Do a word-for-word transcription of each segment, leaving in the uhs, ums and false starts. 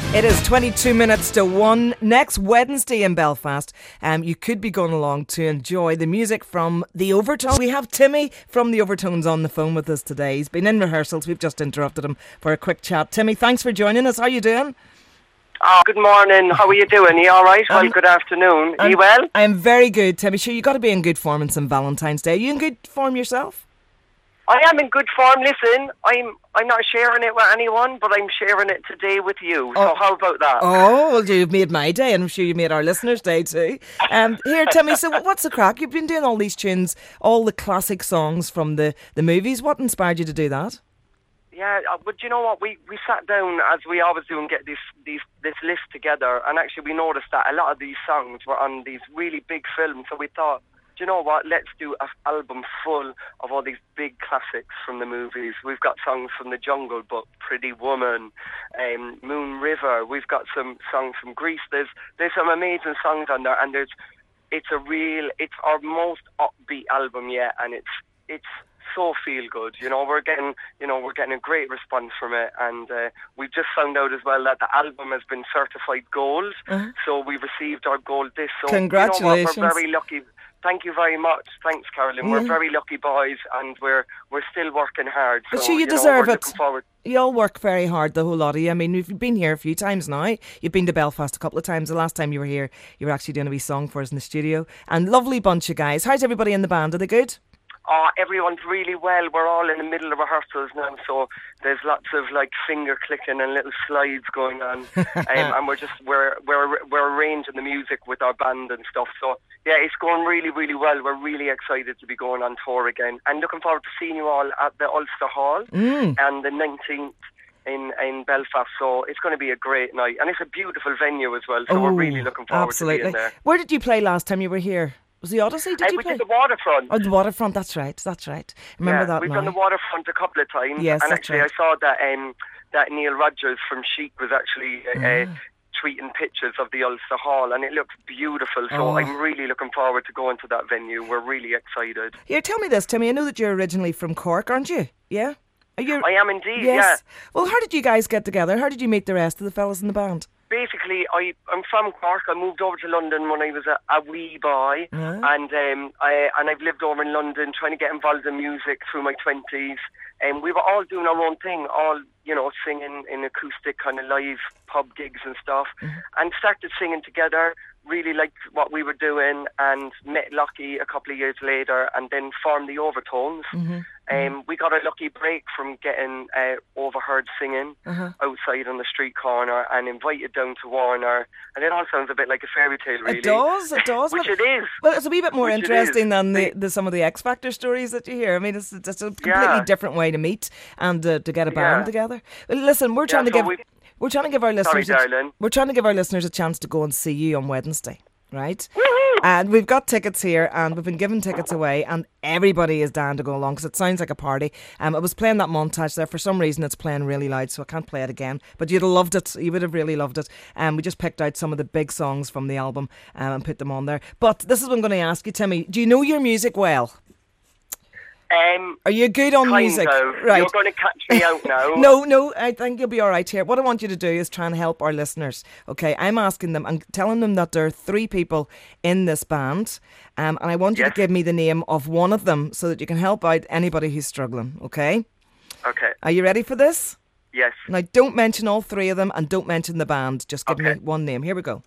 It is twenty-two minutes to one. Next Wednesday in Belfast, um, you could be going along to enjoy the music from The Overtones. We have Timmy from The Overtones on the phone with us today. He's been in rehearsals. We've just interrupted him for a quick chat. Timmy, thanks for joining us. How are you doing? Oh, good morning. How are you doing? Are you all right? Um, well, good afternoon. Are you well? I'm very good, Timmy. Sure, you got to be in good form on some Valentine's Day. Are you in good form yourself? I am in good form. Listen, I'm I'm not sharing it with anyone, but I'm sharing it today with you. Oh. So how about that? Oh, well, you've made my day, and I'm sure you made our listeners' day too. Um, here, Timmy, so what's the crack? You've been doing all these tunes, all the classic songs from the, the movies. What inspired you to do that? Yeah, but you know what? We we sat down, as we always do, and get this these this list together, and actually we noticed that a lot of these songs were on these really big films, so we thought, you know what, let's do an album full of all these big classics from the movies. We've got songs from The Jungle Book, Pretty Woman, um, Moon River. We've got some songs from Grease. There's there's some amazing songs on there, and there's it's a real, it's our most upbeat album yet, and it's it's so feel good. You know, we're getting you know we're getting a great response from it, and uh, we've just found out as well that the album has been certified gold. Uh-huh. So we received our gold disc. So congratulations! You know what, we're very lucky. Thank you very much. Thanks, Carolyn. Yeah. We're very lucky boys, and we're we're still working hard. But so, sure, you, you deserve know, it. You all work very hard, the whole lot of you. I mean, you've been here a few times now. You've been to Belfast a couple of times. The last time you were here, you were actually doing a wee song for us in the studio. And lovely bunch of guys. How's everybody in the band? Are they good? Oh, everyone's really well. We're all in the middle of rehearsals now, so there's lots of like finger clicking and little slides going on, um, and we're just we're we're we're arranging the music with our band and stuff. So yeah, it's going really really well. We're really excited to be going on tour again, and looking forward to seeing you all at the Ulster Hall mm. and the nineteenth in in Belfast. So it's going to be a great night, and it's a beautiful venue as well. So oh, we're really looking forward absolutely. to being there. Where did you play last time you were here? Was the Odyssey? Did uh, you we play? did the Waterfront. Oh, the Waterfront. That's right. That's right. Remember yeah, that? We've now. done the Waterfront a couple of times. Yes, and that's actually, right. I saw that um, that Neil Rogers from Chic was actually uh, ah. uh, tweeting pictures of the Ulster Hall, and it looks beautiful. So oh. I'm really looking forward to going to that venue. We're really excited. Yeah, tell me this, Timmy. I know that you're originally from Cork, aren't you? Yeah. Are you? I am indeed. Yes. Yeah. Well, how did you guys get together? How did you meet the rest of the fellas in the band? Basically, I, I'm from Cork. I moved over to London when I was a, a wee boy, uh-huh. and um, I and I've lived over in London trying to get involved in music through my twenties. And we were all doing our own thing, all you know, singing in acoustic kind of live pub gigs and stuff, uh-huh. and started singing together. Really liked what we were doing, and met Lucky a couple of years later, and then formed the Overtones. Mm-hmm. Um, we got a lucky break from getting uh, overheard singing uh-huh. outside on the street corner, and invited down to Warner. And it all sounds a bit like a fairy tale, really. It does, it does. Which it is. Well, it's a wee bit more Which interesting than the, the some of the X Factor stories that you hear. I mean, it's, it's a completely yeah. different way to meet and uh, to get a band yeah. together. Well, listen, we're trying yeah, to so give. We've... We're trying to give our listeners. Sorry, a, darling. We're trying to give our listeners a chance to go and see you on Wednesday, right? Woo-hoo! And we've got tickets here, and we've been giving tickets away, and everybody is down to go along because it sounds like a party. Um, I was playing that montage there. For some reason, it's playing really loud, so I can't play it again. But you'd have loved it. You would have really loved it. Um, we just picked out some of the big songs from the album um, and put them on there. But this is what I'm going to ask you, Timmy. Do you know your music well? Um, Are you good on kind music? Of. Right. You're going to catch me out now. no, no, I think you'll be all right here. What I want you to do is try and help our listeners. Okay, I'm asking them, I'm telling them that there are three people in this band, um, and I want you yes. to give me the name of one of them so that you can help out anybody who's struggling. Okay? Okay. Are you ready for this? Yes. Now, don't mention all three of them, and don't mention the band. Just give okay. me one name. Here we go.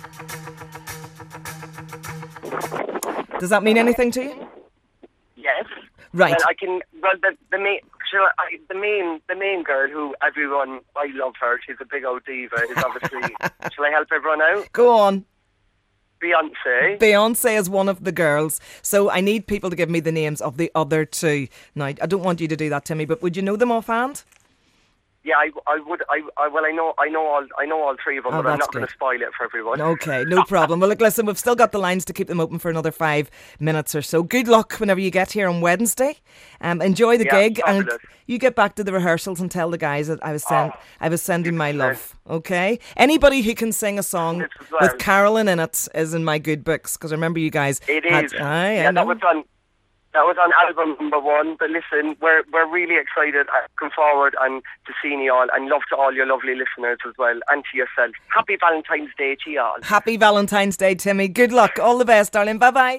Does that mean anything to you? Yes. Right. Well, I can. Well, the the main, shall I, the main, the main girl who everyone, I love her. She's a big old diva. Is obviously. Shall I help everyone out? Go on. Beyonce. Beyonce is one of the girls. So I need people to give me the names of the other two. Now, I don't want you to do that, Timmy, but would you know them offhand? Yeah, I, I would. I, I well, I know, I know all, I know all three of them, oh, but I'm not good. going to spoil it for everyone. Okay, no problem. Well, look, listen, we've still got the lines to keep them open for another five minutes or so. Good luck whenever you get here on Wednesday. Um, enjoy the yeah, gig, fabulous. and you get back to the rehearsals and tell the guys that I was send, oh, I was sending my love. Okay, anybody who can sing a song well. with Carolyn in it is in my good books because I remember you guys. It had, is. Aye, yeah, I know. that was on. That was on album number one. But listen, we're we're really excited, uh, looking forward and to seeing you all, and love to all your lovely listeners as well, and to yourself. Happy Valentine's Day to you all. Happy Valentine's Day, Timmy. Good luck. All the best, darling. Bye bye.